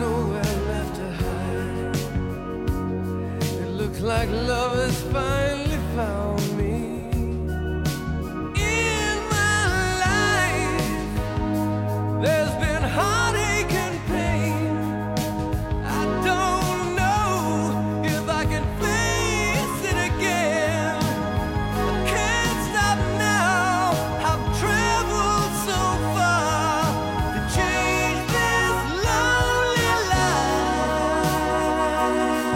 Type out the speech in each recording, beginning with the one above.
nowhere left to hide. It looks like love has finally found me. In my life, there's been heartache and pain. I don't know if I can face it again. I can't stop now. I've traveled so far to change this lonely life.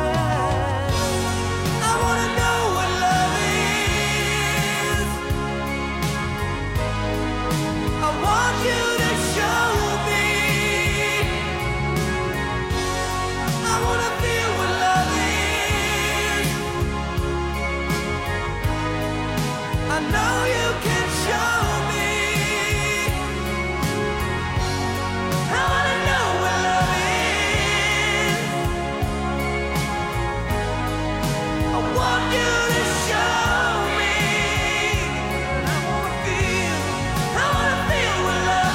I wanna know what love is. I want you to show me. I wanna feel what love is. I know you can show me. I wanna know what love is. I want you to show me. I wanna feel what love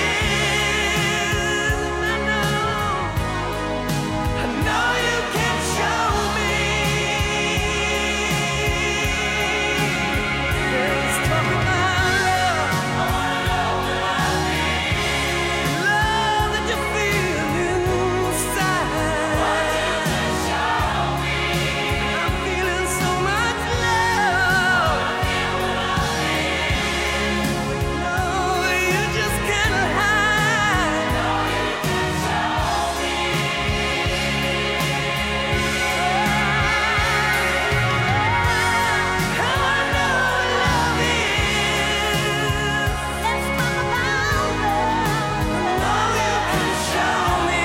is. I know you can show me. Let's talk about love. I wanna know what love is. Love that you feel inside. Want you to show me. I'm feeling so much love. No, you just can't hide. No, you can show me. I wanna know what love is. Let's talk about love. No, you can show me.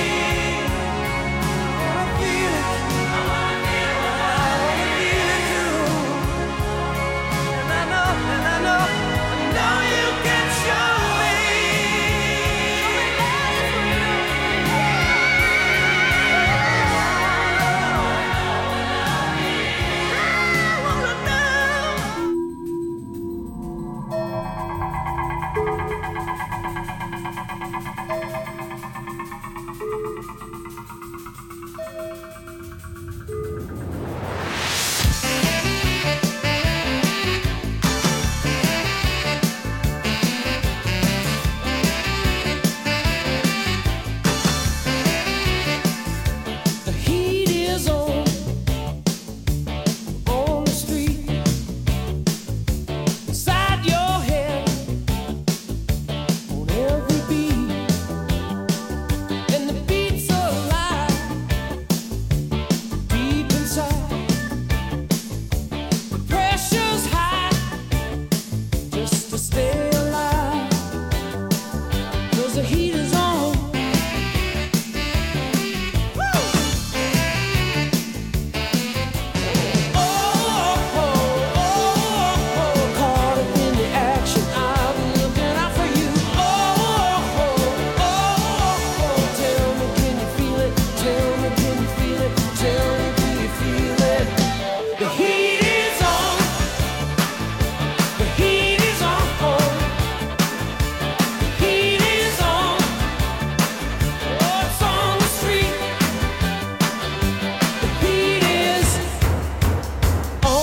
I wanna feel it. I wanna feel it too. And I know you can show me. I wanna know. The heat is on the street, inside your head, on every beat, and the beat's alive, deep inside. The pressure's high, just to stay alive, 'cause the heat is on. Caught up in the action, I've been looking out for you. Tell me, can you feel it? Tell me, can you feel it? Tell me, can you feel it? The heat is on. The heat is on. The heat is on. Oh, it's on the street. The heat is on.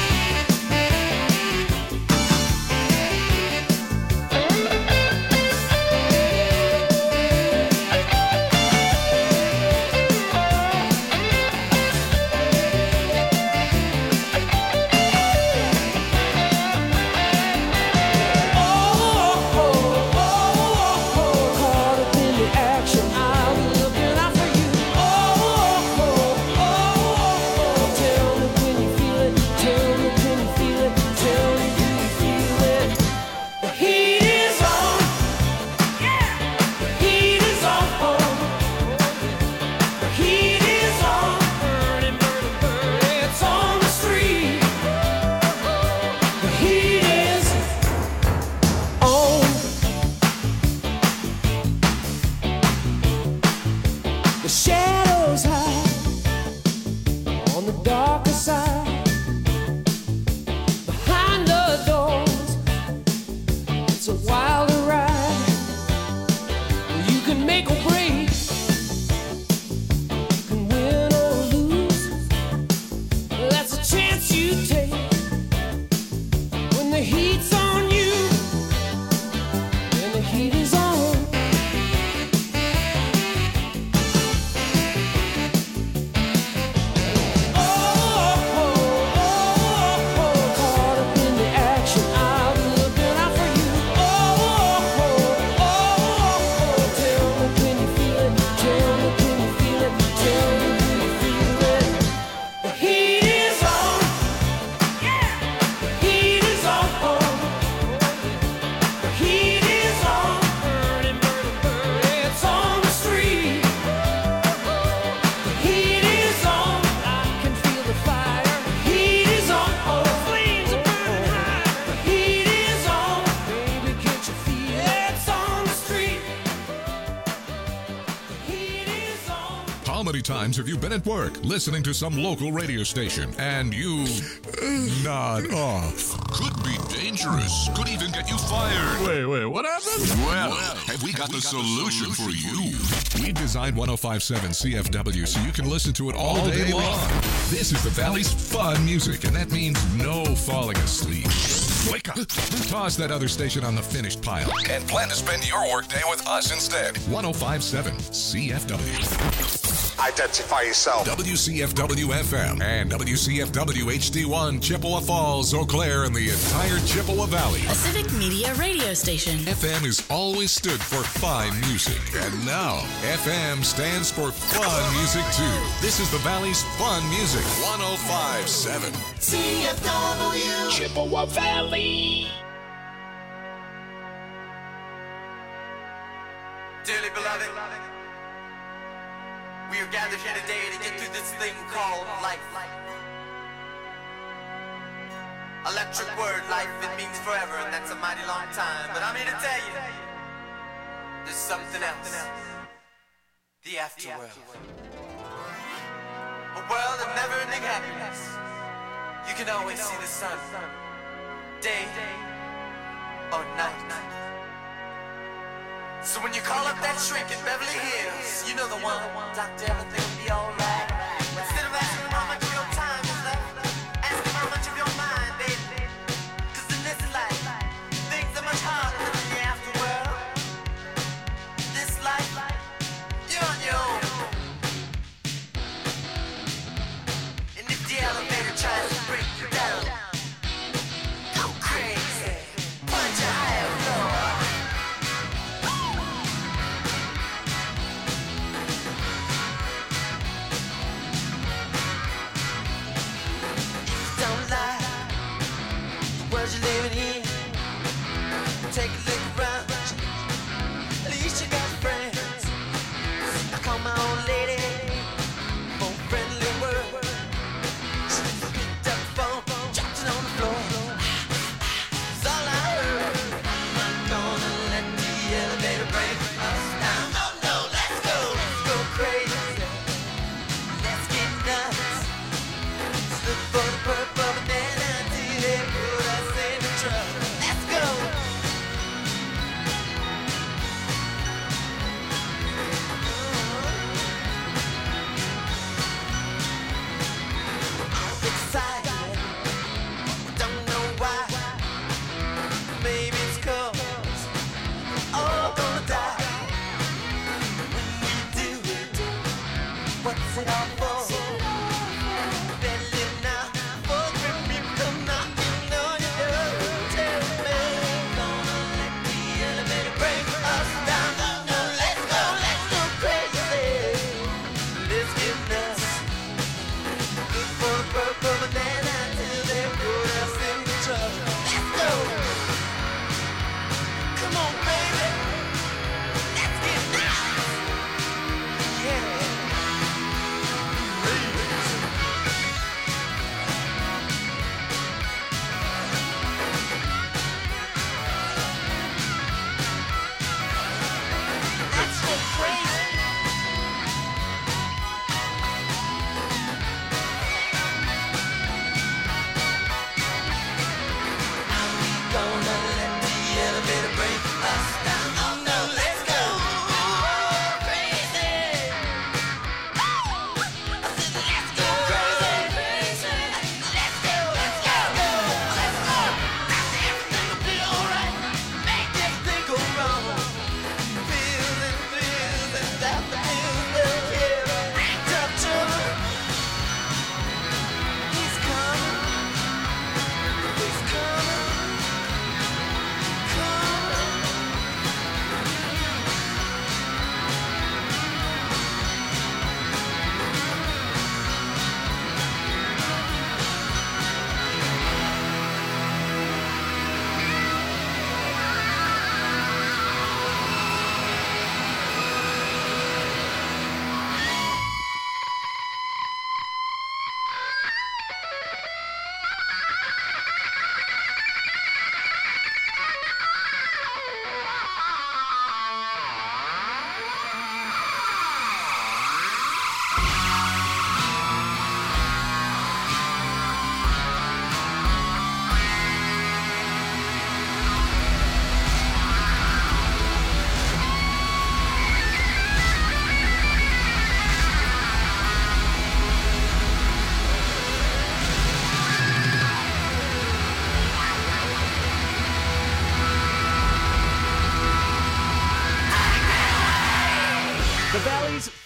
Caught up in the action, I'm looking out for you. Tell me, can you feel it? Tell me, can you feel it? Tell me, can you feel it? The heat is on. The heat is on. The heat is on. Burning, burning, burning. It's on the street. The heat is on. The shadows hide on the darker side. Behind the doors, it's a wilder ride. You can make or break How many times have you been at work listening to some local radio station and you nod off? Could be dangerous. Could even get you fired. Wait, what happened? Well, have we got the solution for you? We designed 105.7 CFW so you can listen to it all day long. This is the Valley's fun music, and that means no falling asleep. Wake up. Toss that other station on the finished pile and plan to spend your workday with us instead. 105.7 CFW. Identify yourself. WCFW FM and WCFW HD1, Chippewa Falls, Eau Claire, and the entire Chippewa Valley. A civic media radio station. FM has always stood for fine music, and now FM stands for fun music too. This is the Valley's fun music. 105.7 CFW Chippewa Valley. Dearly beloved, we are gathered here today to get through this thing called life. Electric word, life, it means forever, and that's a mighty long time. But I'm here to tell you, there's something else. The afterworld. A world of never-ending happiness. You can always see the sun, day or night. So when you call up that shrink in Beverly Hills, you know the one, doctor, everything will be alright. Instead of asking him how much of your time is left, ask him how much of your mind, baby. Cause in this life, things are much harder than in the afterworld. This life, you're on your own. And if the elevator tries to break you down, go crazy, punch a higher floor. You're living in. Take a look around. At least you got friends. I call my old lady for a friendly word. She picked up the phone, dropped it on the floor. That's all I heard. I'm not gonna let the elevator break us down. No, let's go crazy. Let's get nuts. Let's look for the purple banana until they put us in the truck. Let's go. I'm excited. Don't know why. Maybe it's 'cause we're all gonna die. When we do, what's it all for?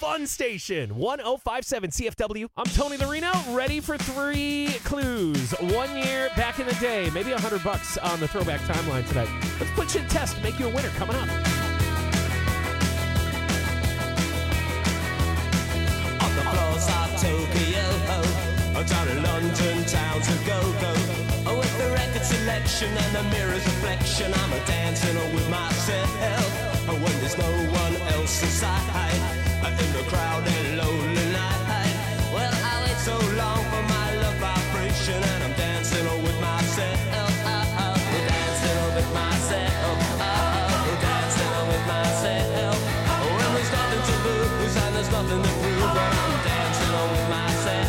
fun station, 1057 CFW. I'm Tony Lorino, ready for 3 clues. 1 year back in the day, maybe $100 on the throwback timeline tonight. Let's put you to test, make you a winner coming up. On the floors of Tokyo, down in London town to go. With the record selection and the mirror's reflection, I'm a dancing with myself. When there's no one else inside, in the crowded lonely night. Well, I wait so long for my love vibration, and I'm dancing with myself. Dancing with myself. Dancing with myself. When there's nothing to lose and there's nothing to prove, but I'm dancing with myself.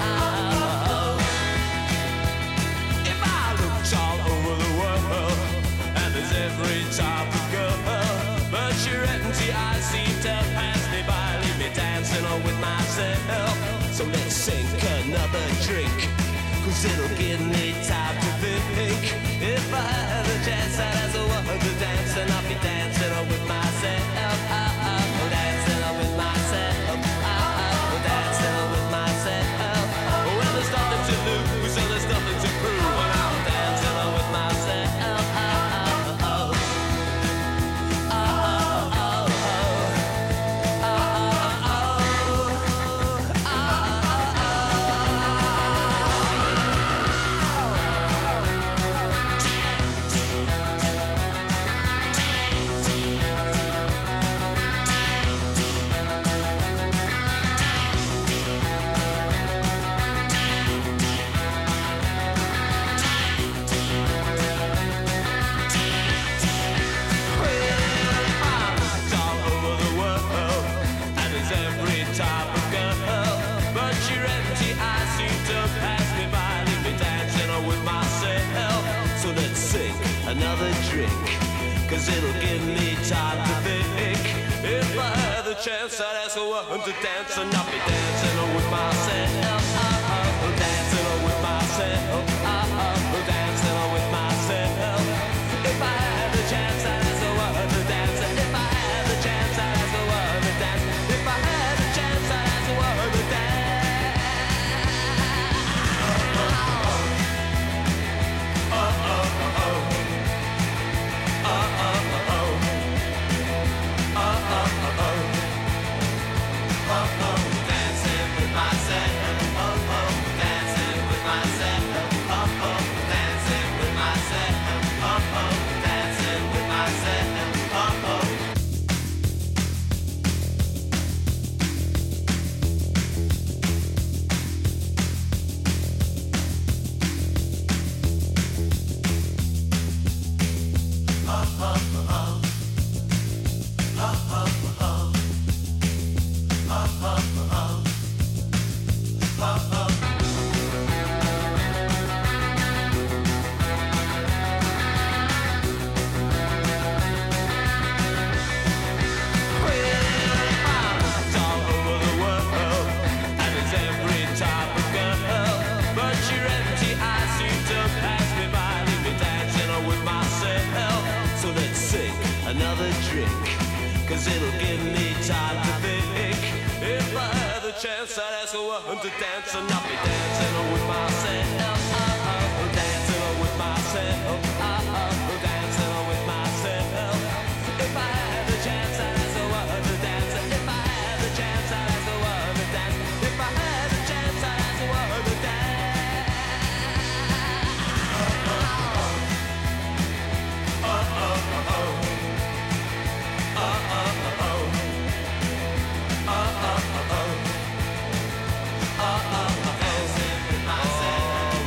If I looked all over the world, and there's every type of girl, but your empty eyes seem to pass me by, leave me dancing with myself. So let's sink another drink, 'cause it'll give me time to think. If I had a chance, I'd ask a woman to dance, and I'll be dancing with myself. Dancing with myself. Dancing with myself. Well, there's nothing to lose, and there's nothing to prove, and I'm dancing with myself. Another drink, 'cause it'll give me time to think. If I had the chance, I'd ask a woman to dance, and I'll be dancing with myself. Dancing with myself. Dancing with myself. If I had the chance, I'd ask a woman to dance. If I had the chance, I'd ask a woman to dance. If I had the chance, I'd ask a woman to dance. Dancing with myself. Dancing with myself. Dancing with myself. Dancing with myself. Another drink, 'cause it'll give me time to think. If I had the chance, I'd ask a woman to dance, and I'll be dancing with myself. Dancing with myself. Dancing with myself. If I had the chance, I'd ask a woman to dance. If I had the chance, I'd ask a woman to dance. If I had the chance, I'd ask a woman to dance. Dancing with myself.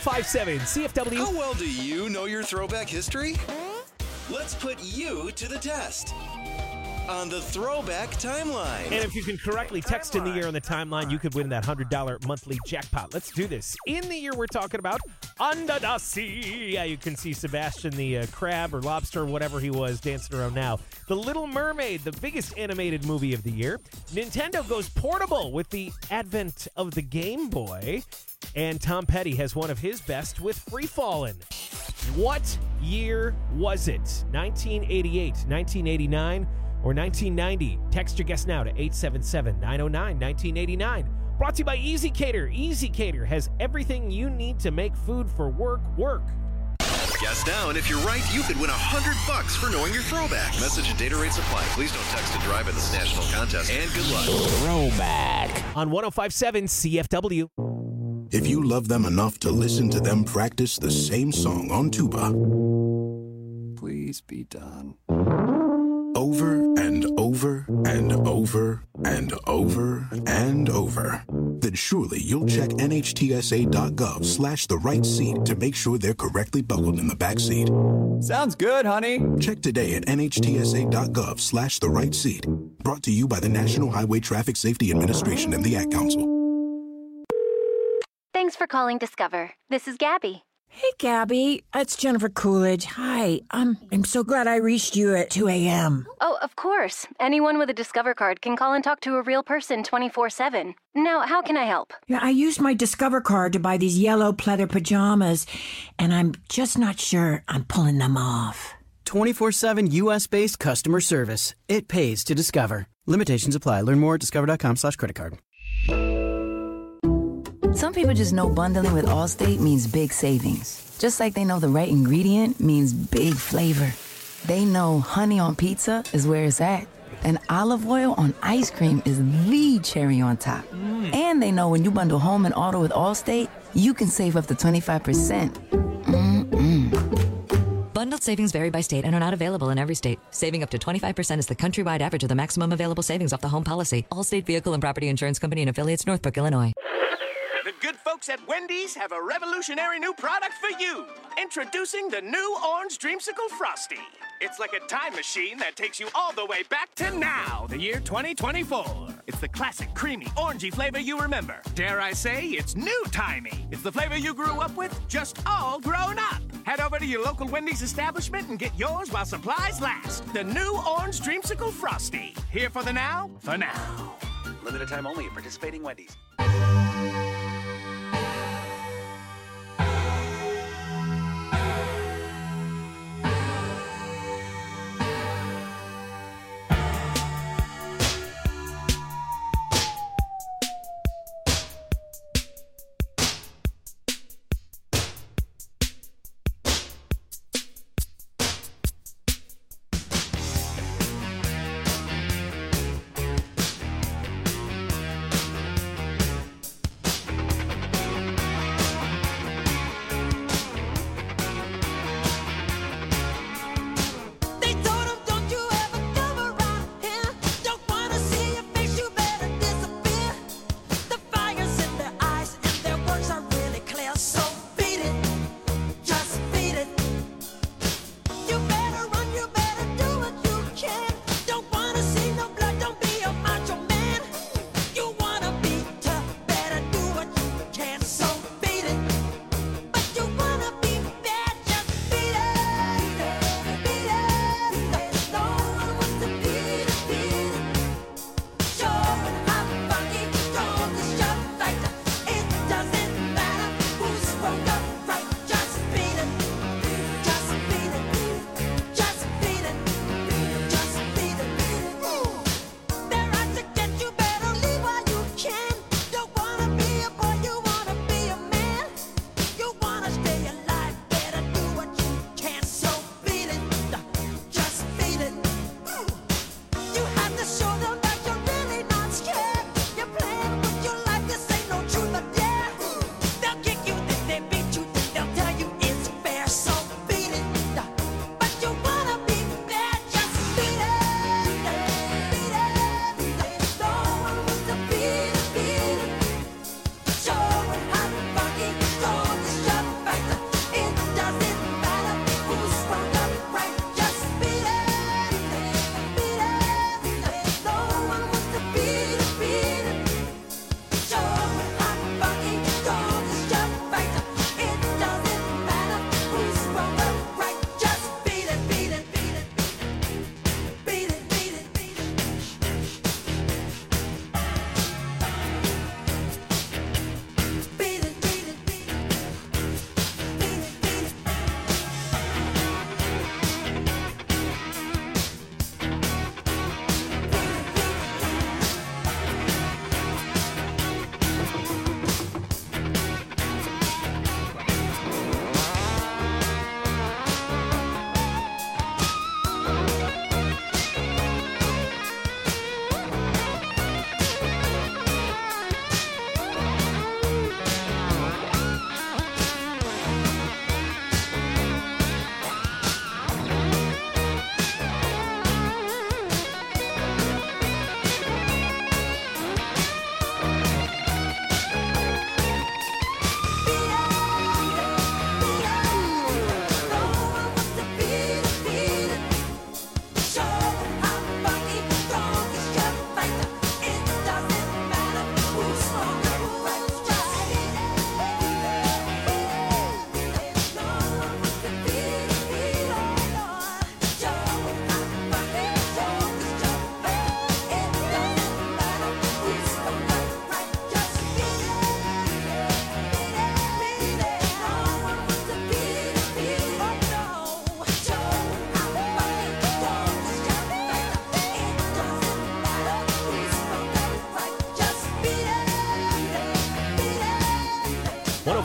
1057 CFW. How well do you know your throwback history? Let's put you to the test on the Throwback Timeline. And if you can correctly text in the year on the timeline, you could win that $100 monthly jackpot. Let's do this. In the year we're talking about, Under the Sea. Yeah, you can see Sebastian the crab or lobster or whatever he was dancing around now. The Little Mermaid, the biggest animated movie of the year. Nintendo goes portable with the advent of the Game Boy. And Tom Petty has one of his best with Free Fallin'. What year was it? 1988, 1989, or 1990? Text your guess now to 877-909-1989. Brought to you by Easy Cater. Easy Cater has everything you need to make food for work work. Guess now, and if you're right, you could win $100 for knowing your throwback. Message and data rates apply. Please don't text to drive in this national contest. And good luck. Throwback on 1057 CFW. If you love them enough to listen to them practice the same song on tuba, please be done. Over and over and over and over and over, then surely you'll check NHTSA.gov/the right seat to make sure they're correctly buckled in the back seat. Sounds good, honey. Check today at NHTSA.gov/the right seat. Brought to you by the National Highway Traffic Safety Administration and the Ad Council. Thanks for calling Discover. This is Gabby. Hey, Gabby. It's Jennifer Coolidge. Hi. I'm so glad I reached you at 2 a.m. Oh, of course. Anyone with a Discover card can call and talk to a real person 24/7. Now, how can I help? Yeah, I used my Discover card to buy these yellow pleather pajamas, and I'm just not sure I'm pulling them off. 24/7 U.S.-based customer service. It pays to Discover. Limitations apply. Learn more at discover.com/credit card. Some people just know bundling with Allstate means big savings. Just like they know the right ingredient means big flavor. They know honey on pizza is where it's at. And olive oil on ice cream is the cherry on top. And they know when you bundle home and auto with Allstate, you can save up to 25%. Bundled savings vary by state and are not available in every state. Saving up to 25% is the countrywide average of the maximum available savings off the home policy. Allstate Vehicle and Property Insurance Company and affiliates, Northbrook, Illinois. The good folks at Wendy's have a revolutionary new product for you. Introducing the new Orange Dreamsicle Frosty. It's like a time machine that takes you all the way back to now, the year 2024. It's the classic creamy, orangey flavor you remember. Dare I say, it's new-timey. It's the flavor you grew up with, just all grown up. Head over to your local Wendy's establishment and get yours while supplies last. The new Orange Dreamsicle Frosty. Here for the now, for now. Limited time only at participating Wendy's.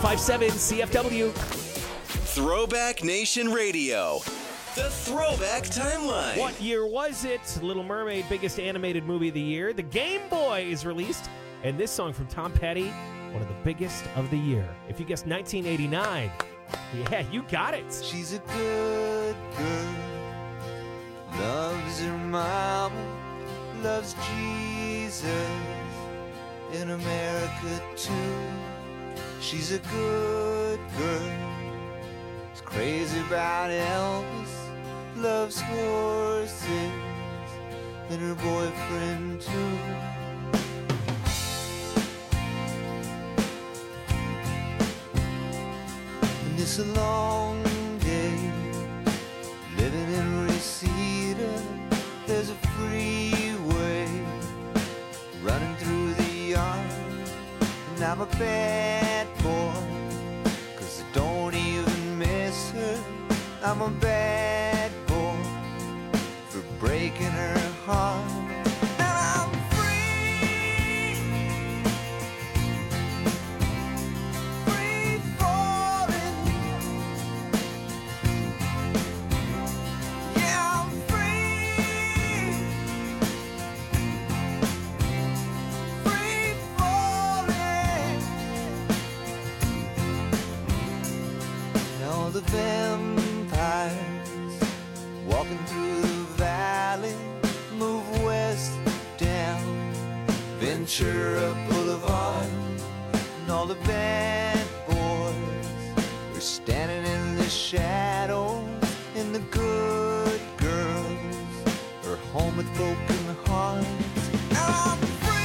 1057 CFW. Throwback Nation Radio. The Throwback Timeline. What year was it? Little Mermaid, biggest animated movie of the year. The Game Boy is released. And this song from Tom Petty, one of the biggest of the year. If you guessed 1989, yeah, you got it. She's a good girl, loves her mama, loves Jesus, in America too. She's a good girl, is crazy about Elvis, loves horses, and her boyfriend too. It's a long day, living in Reseda. There's a freeway running through the yard, and I'm a bad boy, 'cause I don't even miss her. I'm a bad boy for breaking her heart. The vampires walking through the valley move west down Ventura Boulevard, and all the bad boys are standing in the shadows, and the good girls are home with broken hearts. I'm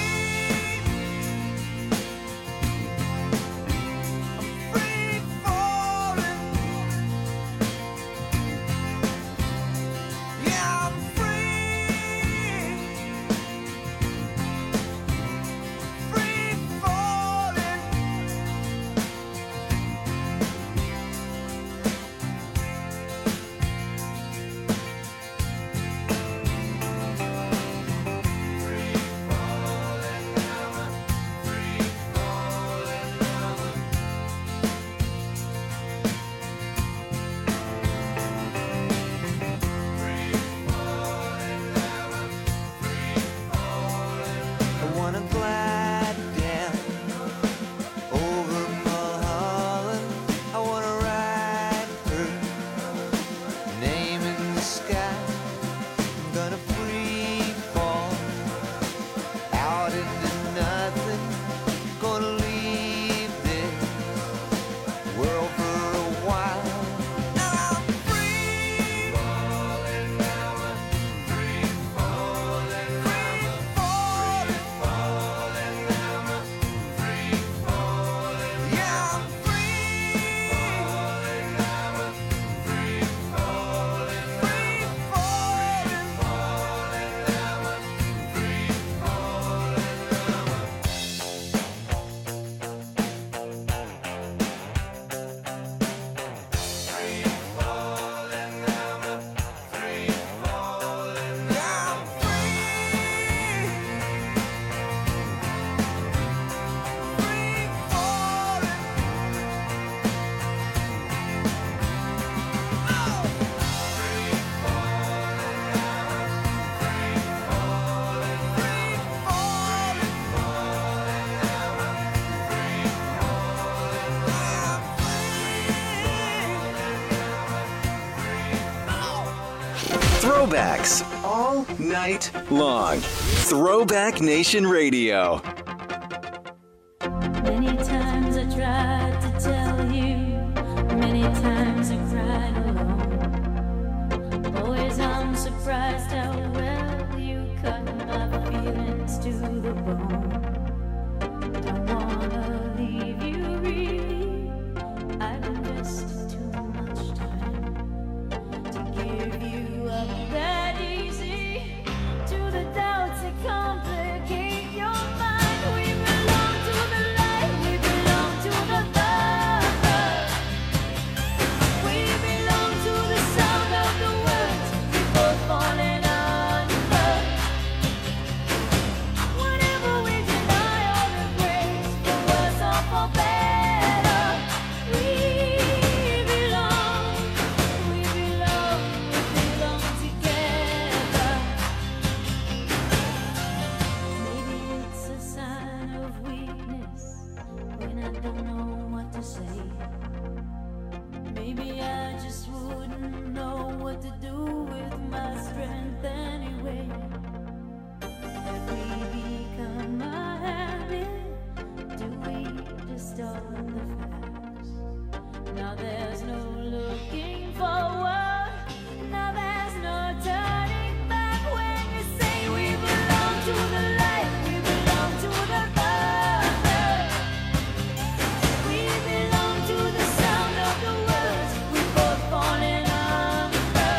Throwbacks all night long. Throwback Nation Radio. Many times I tried to tell you, many times I cried alone. Always I'm surprised how well you cut my feelings to the bone. Don't wanna leave you really, I've invested too much time to give you up that easy to the doubts that complicate your mind. what to do with my strength anyway. If we become a habit, do we distort the facts? Now there's no looking forward, now there's no turning back. When you say we belong to the light, we belong to the thunder, we belong to the sound of the words we both falling under.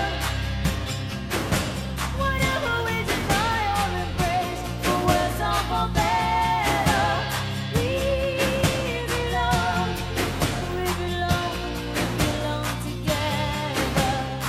Whatever we deny or embrace, for worse or for better, we belong together.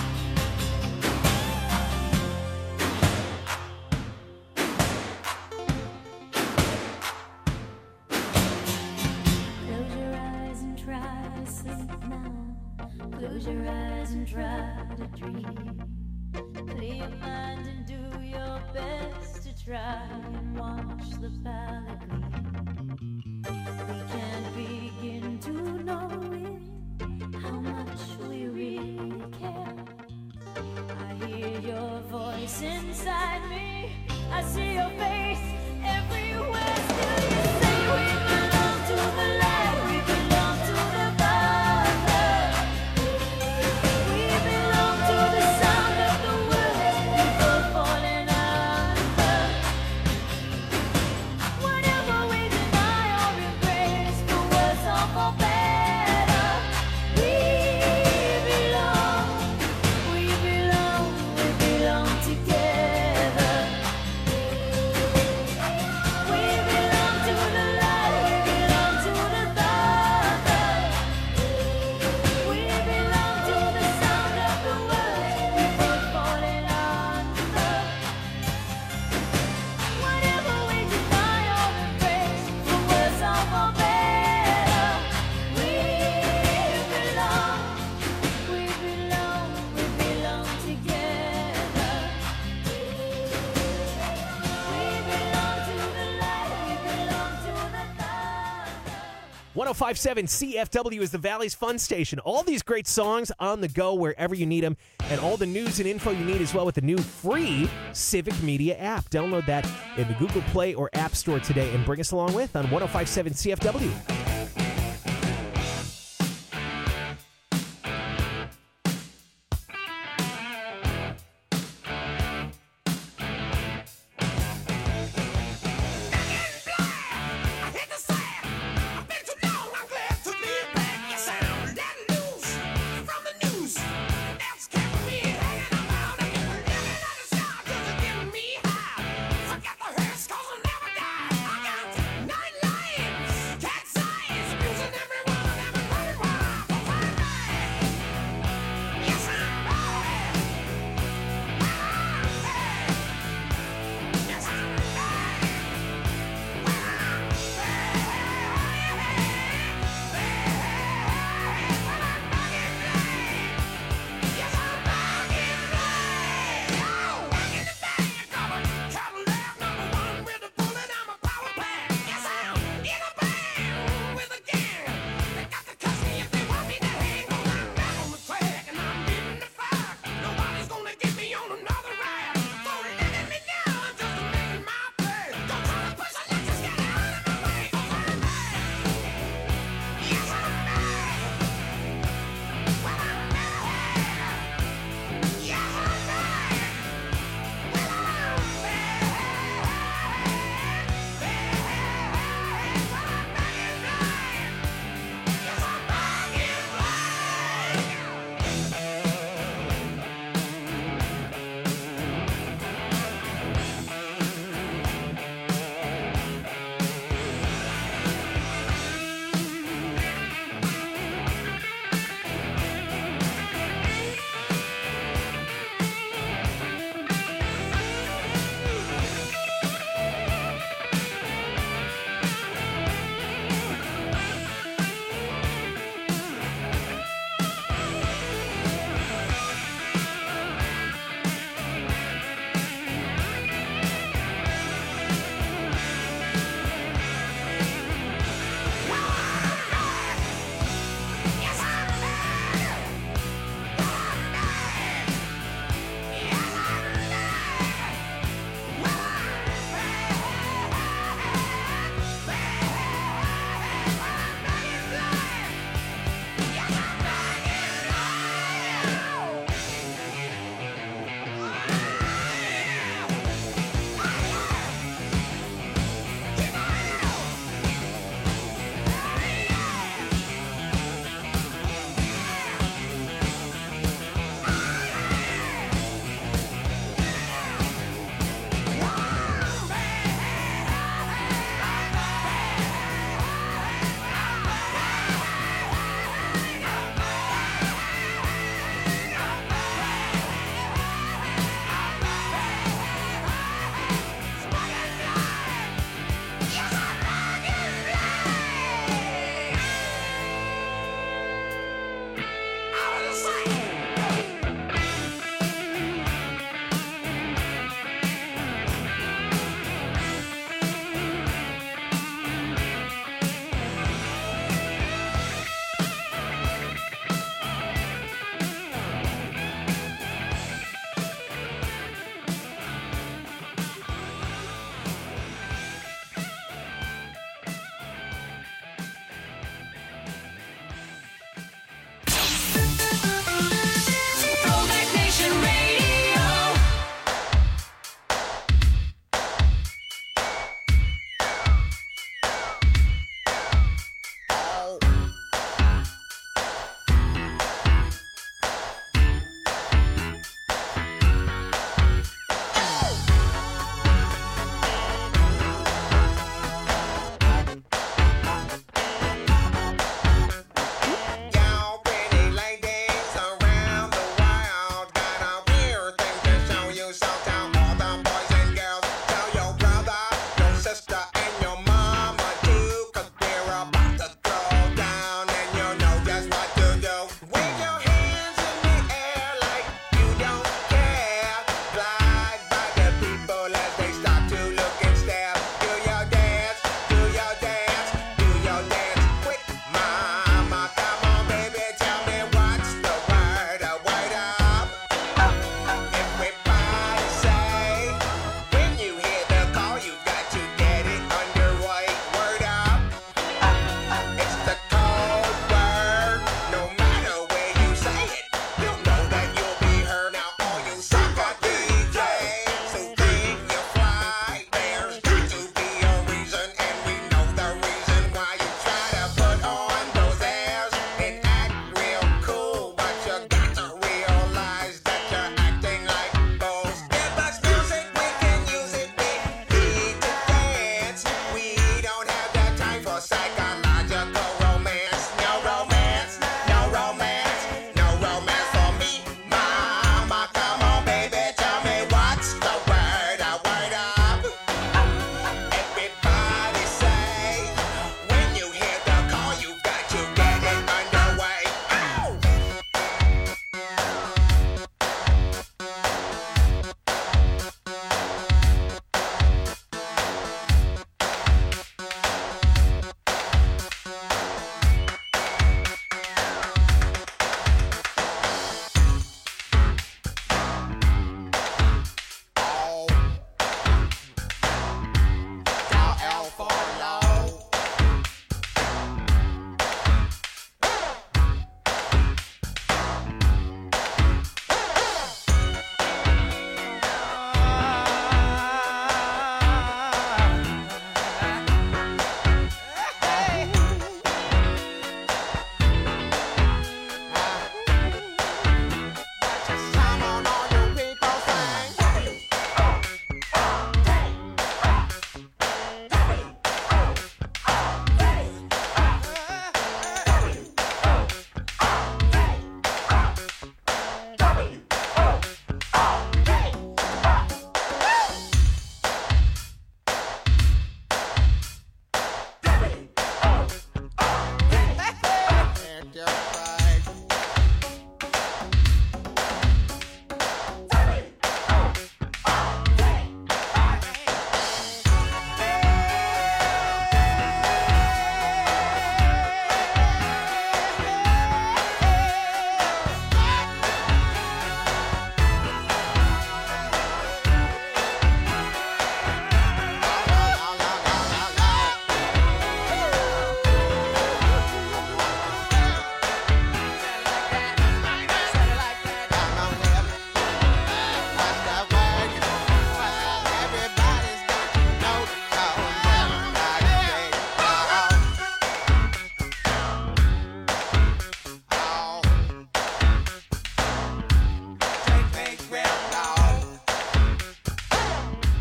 Close your eyes and try to sleep now. Close your eyes and try to dream. Clear your mind and do your best to try and watch the palette gleam. We can't begin to know it, how much we really care. I hear your voice inside me, I see your face everywhere. Still you say we belong to the light, we belong to the thunder, we belong to the sound of the words we both falling under. Whatever we deny or embrace, for worse or for better, we belong together. We belong to the light, we belong to the thunder, we belong to the sound of the words we both falling under. Whatever we deny or embrace, for worse or for better, we belong together. We belong to the light, we belong to the thunder. 1057 CFW is the Valley's Fun Station. All these great songs on the go wherever you need them, and all the news and info you need as well with the new free Civic Media app. Download that in the Google Play or App Store today and bring us along with on 1057 CFW. Forget the hearse, 'cause I'll never die. I got 9 lives, cats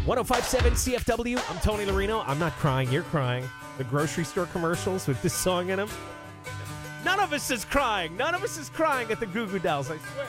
1057 CFW. I'm Tony Larino. I'm not crying. You're crying. The grocery store commercials with this song in them. None of us is crying. None of us is crying at the Goo Goo Dolls, I swear.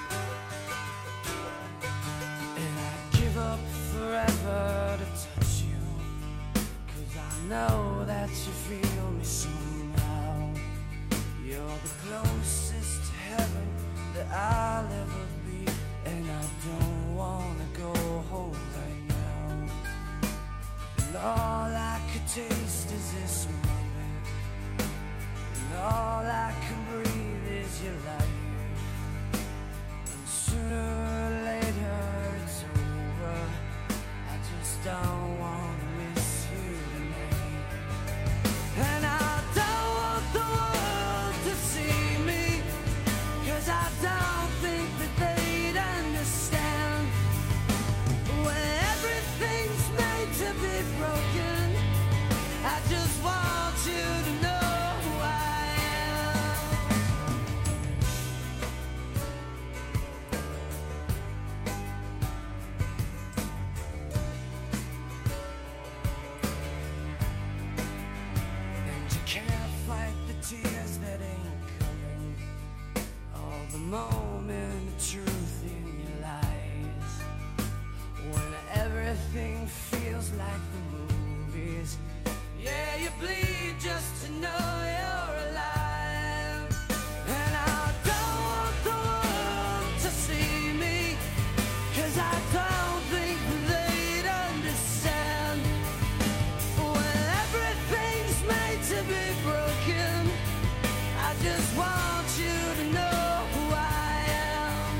And I'd give up forever to touch you, 'cause I know that you feel me somehow. You're the closest to heaven that I'll ever be, and I don't wanna go home right now. And all I could taste is this moment, and all I can breathe is your light. And sooner or later it's over. I just don't wanna miss you tonight. And I don't want the world to see me, 'cause I don't think that they'd understand. When everything's made to be broken, I just want you to know who I am. And you can't fight the tears that ain't coming, all the moment of truth in your lies. When everything feels like the movies, yeah, you bleed just to know you're alive. And I don't want the world to see me, 'cause I don't think they'd understand. When everything's made to be broken, I just want you to know who I am.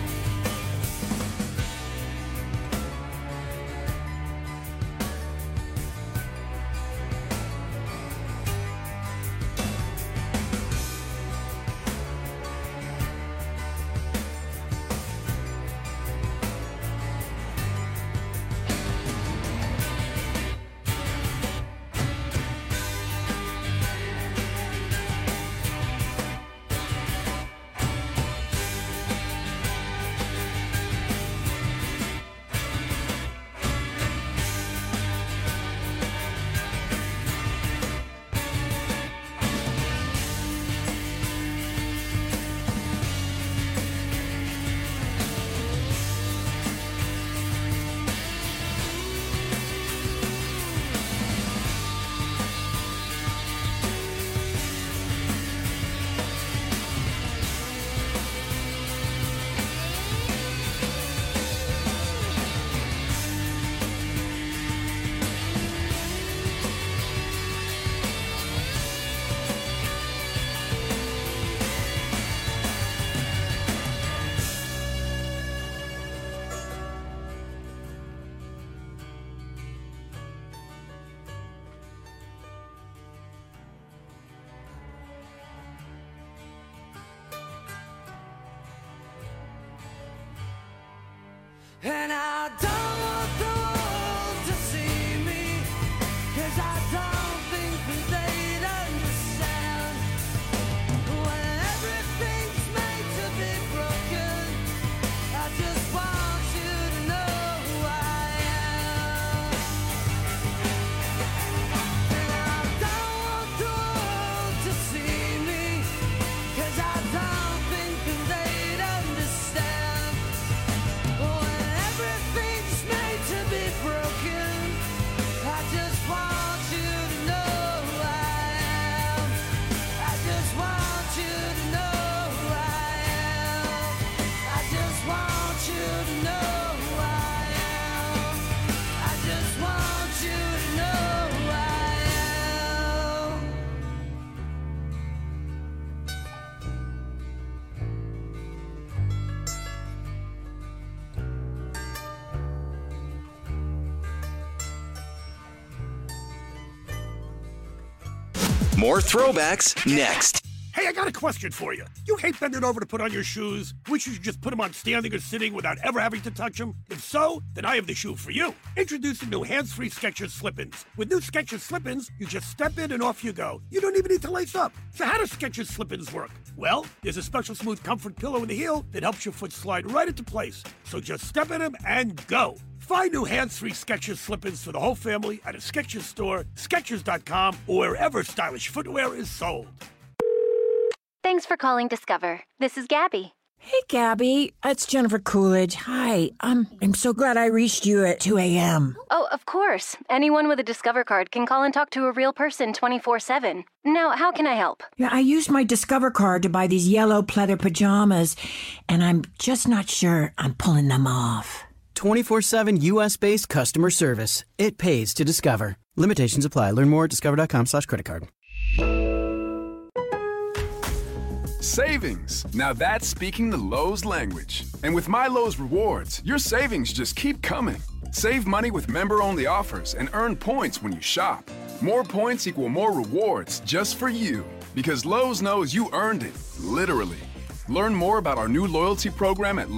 And I don't want the world to see me, 'cause I don't think that they'd understand. When everything's made to be broken, I just want you to know who I am. And I don't want the world to see me, 'cause I don't think that they'd understand. When everything's made to be broken, I just want you to know who I am. I just want you to know who I am. I just want you to know who I am. I just want you to know who I am. More throwbacks next. Hey, I got a question for you. You hate bending over to put on your shoes? Wish you should just put them on standing or sitting without ever having to touch them? If so, then I have the shoe for you. Introducing new hands-free Skechers Slip-ins. With new Skechers Slip-ins, you just step in and off you go. You don't even need to lace up. So how do Skechers Slip-ins work? Well, there's a special smooth comfort pillow in the heel that helps your foot slide right into place. So just step in them and go. Find new hands-free Skechers Slip-ins for the whole family at a Skechers store, Skechers.com, or wherever stylish footwear is sold. Thanks for calling Discover. This is Gabby. Hey, Gabby. It's Jennifer Coolidge. Hi. I'm so glad I reached you at 2 a.m. Oh, of course. Anyone with a Discover card can call and talk to a real person 24/7. Now, how can I help? Yeah, I used my Discover card to buy these yellow pleather pajamas, and I'm just not sure I'm pulling them off. 24/7 U.S.-based customer service. It pays to Discover. Limitations apply. Learn more at discover.com/creditcard. Savings. Now that's speaking the Lowe's language. And with My Lowe's Rewards, your savings just keep coming. Save money with member-only offers and earn points when you shop. More points equal more rewards just for you. Because Lowe's knows you earned it, literally. Learn more about our new loyalty program at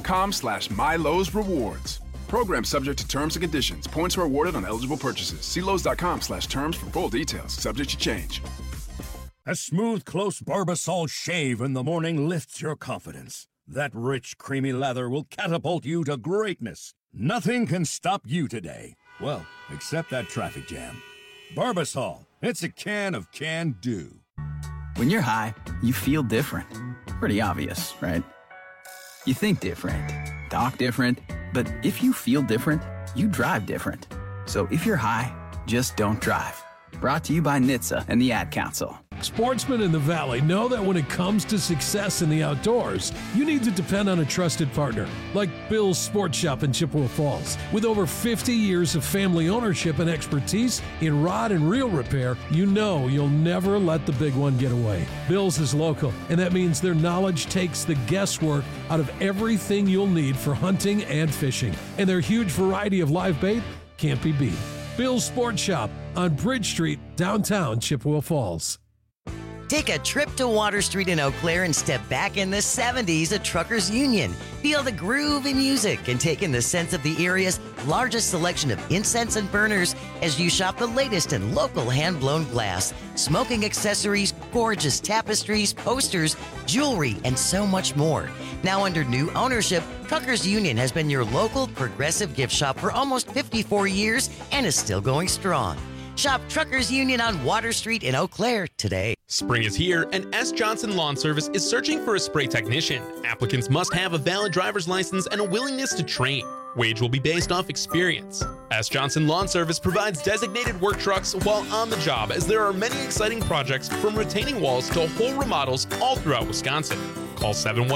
lowes.com/MyLowe'sRewards. Program subject to terms and conditions. Points are awarded on eligible purchases. See lowes.com/terms for full details. Subject to change. A smooth, close Barbasol shave in the morning lifts your confidence. That rich, creamy lather will catapult you to greatness. Nothing can stop you today. Well, except that traffic jam. Barbasol, it's a can of can-do. When you're high, you feel different. Pretty obvious, right? You think different, talk different, but if you feel different, you drive different. So if you're high, just don't drive. Brought to you by NHTSA and the Ad Council. Sportsmen in the Valley know that when it comes to success in the outdoors, you need to depend on a trusted partner, like Bill's Sports Shop in Chippewa Falls. With over 50 years of family ownership and expertise in rod and reel repair, you know you'll never let the big one get away. Bill's is local, and that means their knowledge takes the guesswork out of everything you'll need for hunting and fishing. And their huge variety of live bait can't be beat. Bill's Sports Shop on Bridge Street, downtown Chippewa Falls. Take a trip to Water Street in Eau Claire and step back in the 70s at Truckers Union. Feel the groove in music and take in the sense of the area's largest selection of incense and burners as you shop the latest in local hand-blown glass, smoking accessories, gorgeous tapestries, posters, jewelry, and so much more. Now under new ownership, Truckers Union has been your local progressive gift shop for almost 54 years and is still going strong. Shop Truckers Union on Water Street in Eau Claire today. Spring is here, and S. Johnson Lawn Service is searching for a spray technician. Applicants must have a valid driver's license and a willingness to train. Wage will be based off experience. S. Johnson Lawn Service provides designated work trucks while on the job, as there are many exciting projects from retaining walls to whole remodels all throughout Wisconsin. Call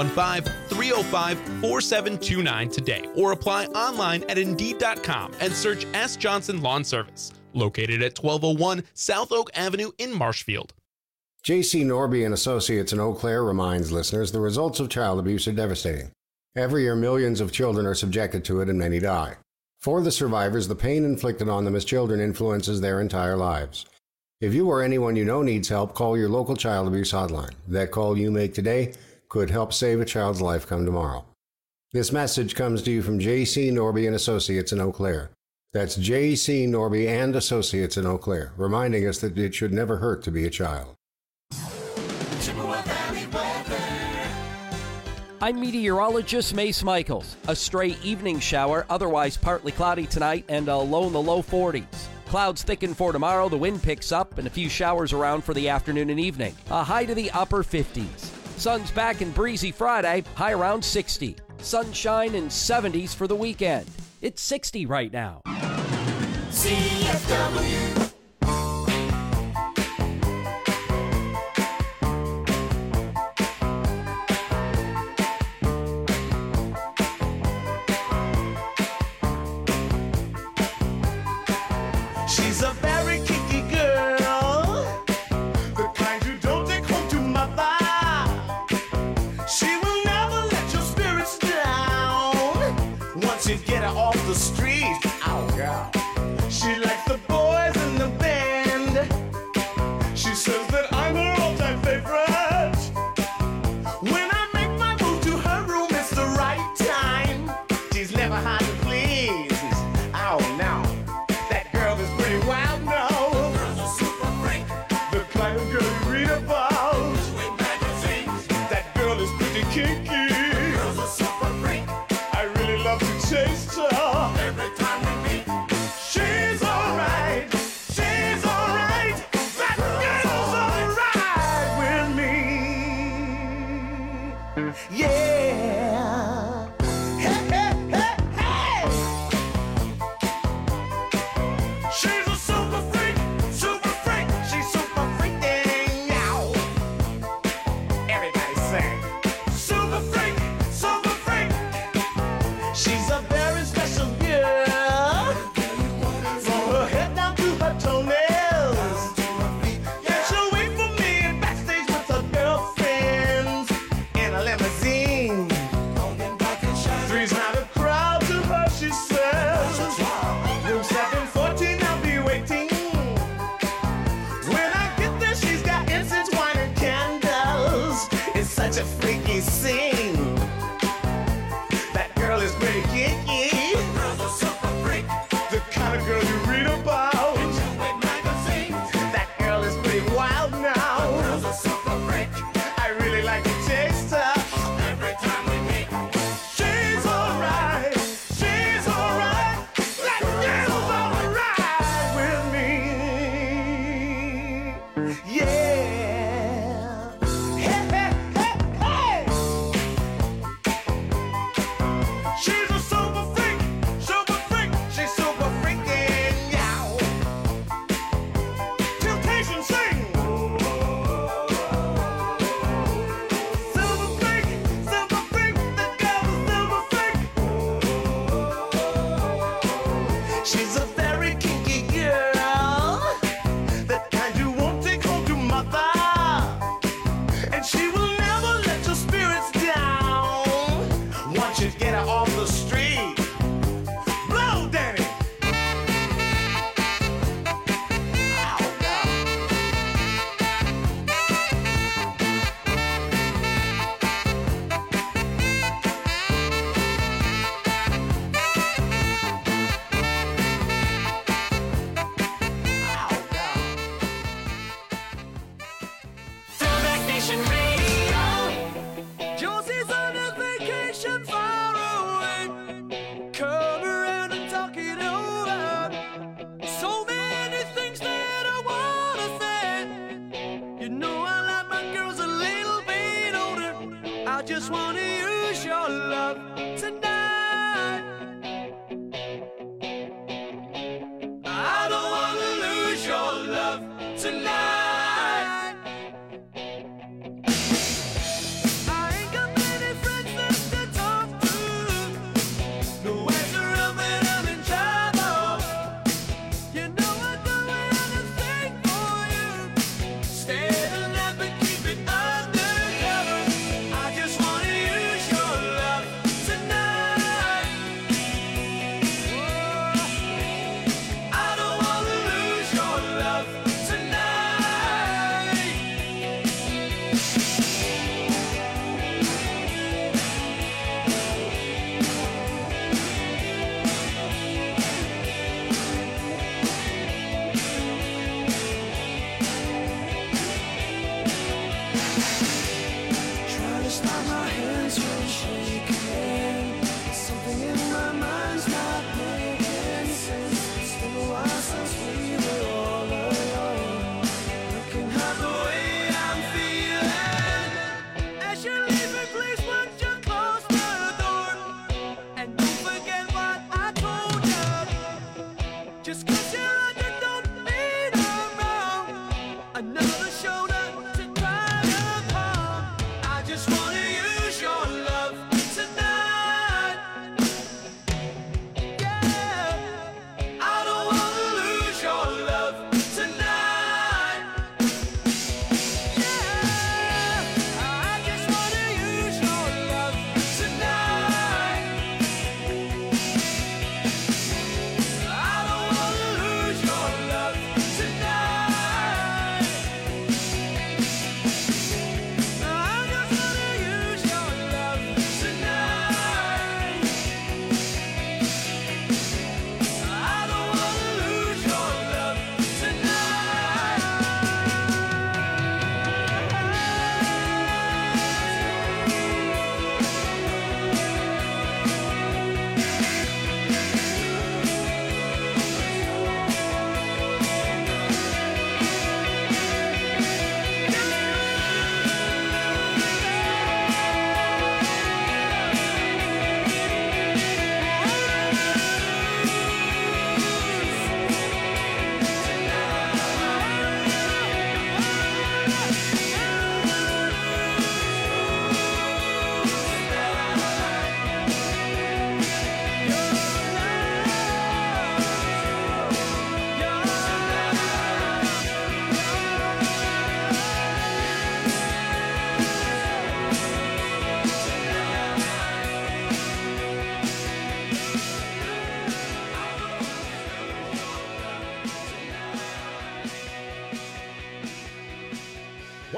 715-305-4729 today or apply online at Indeed.com and search S. Johnson Lawn Service. Located at 1201 South Oak Avenue in Marshfield. J.C. Norby and Associates in Eau Claire reminds listeners the results of child abuse are devastating. Every year, millions of children are subjected to it and many die. For the survivors, the pain inflicted on them as children influences their entire lives. If you or anyone you know needs help, call your local child abuse hotline. That call you make today could help save a child's life come tomorrow. This message comes to you from J.C. Norby and Associates in Eau Claire. That's J.C. Norby and Associates in Eau Claire, reminding us that it should never hurt to be a child. I'm meteorologist Mace Michaels. A stray evening shower, otherwise partly cloudy tonight, and a low in the low 40s. Clouds thicken for tomorrow, the wind picks up, and a few showers around for the afternoon and evening. A high to the upper 50s. Sun's back and breezy Friday, high around 60. Sunshine and 70s for the weekend. It's 60 right now. CFW. She's a very kicky girl, the kind you don't take home to mother. She will never let your spirits down once you get her off the street. Oh, girl. She likes the boys in the band. She says that I'm her all-time favorite. Three's not a crowd to her, she says. Room 714, I'll be waiting. When I get there, she's got incense, wine, and candles. It's such a freaky scene. That girl is pretty kinky. The kind of girl you read about. That girl is pretty wild now. I really like to taste her. Every time we meet, she's alright. She's alright. That girl's alright with me. Yeah. Hey, hey, hey, hey. She's a super freak. Super freak. She's super freaking yow. Temptation sing. Silver freak, that girl is silver freak. She's a very kinky girl, that kind you won't take home to mother, and she will never let your spirits down. Once you get her off the street, blow, Danny. Throwback Nation Radio. Josie's on a vacation far away. Come around and talk it over. So many things that I wanna say. You know I like my girls a little bit older. I just wanna use your love tonight. I don't wanna lose your love tonight. I ain't got many friends left to talk to. No ways around when I'm in trouble. You know I'd do anything for you. Stay the night but keep it undercover. I just wanna use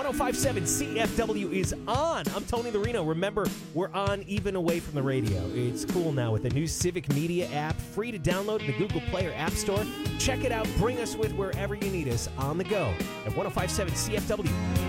1057 CFW is on. I'm Tony the Reno. Remember, we're on even away from the radio. It's cool now with the new Civic Media app, free to download in the Google Play or App Store. Check it out. Bring us with wherever you need us on the go at 1057 CFW.